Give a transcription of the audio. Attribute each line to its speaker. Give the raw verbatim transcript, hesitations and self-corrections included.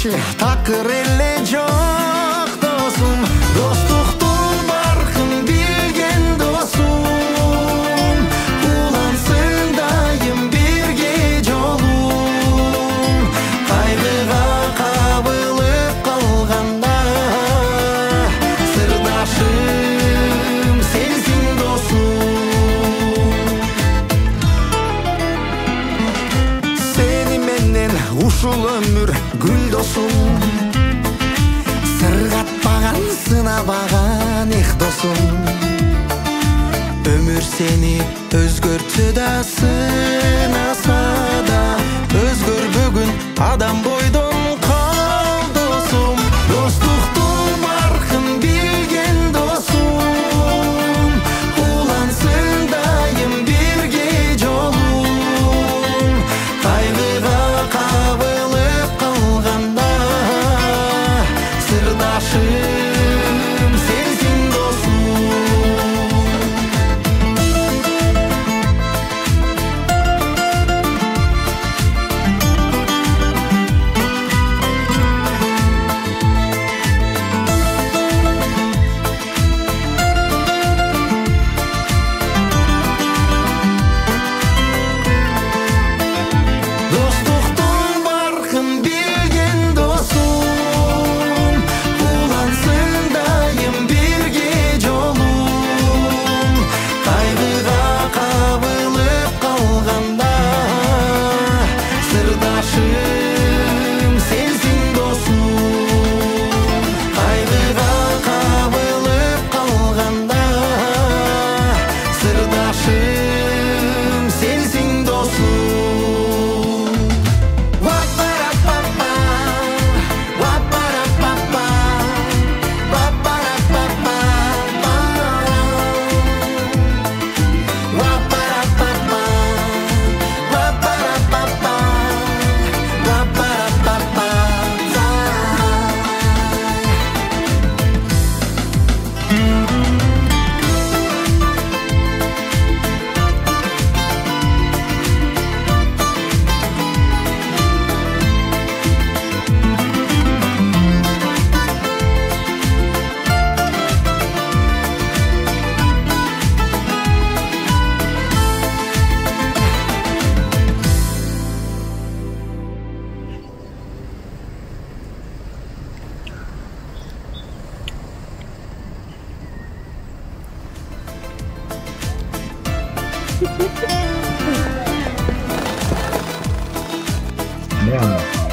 Speaker 1: киши такыр эле жок досум. Достуктун баркын билген досум, улансын дайым бирге жолум. Кайгыга кабылып калганда сырдашым сенсиң досум. Сени менен ушул өмүр гүл досум, сыргатпаган сынабаган эх досум. Өмүр сени өзгөртсө да сынаса да, өзгөрбөгүн адам бойдон кал досум. Достуктун баркын билген досум, улансын дайым бирге жолум. Кайгыга кабылып калганда сырдашым сенсиң досум. Достуктун баркын билген досум, улансын дайым бирге жолум. Кайгыга кабылып калганда сырдашым сенсиң досум. Кайгыга кабылып калганда сырдашым сенсиң досум. Ва-па-ра-па-па, ва-па-ра-па-па, ва-па-ра-па-па, ва-па-ра-па-па, ва-па-ра-па-па, ва-па-ра-па-па.
Speaker 2: Yeah.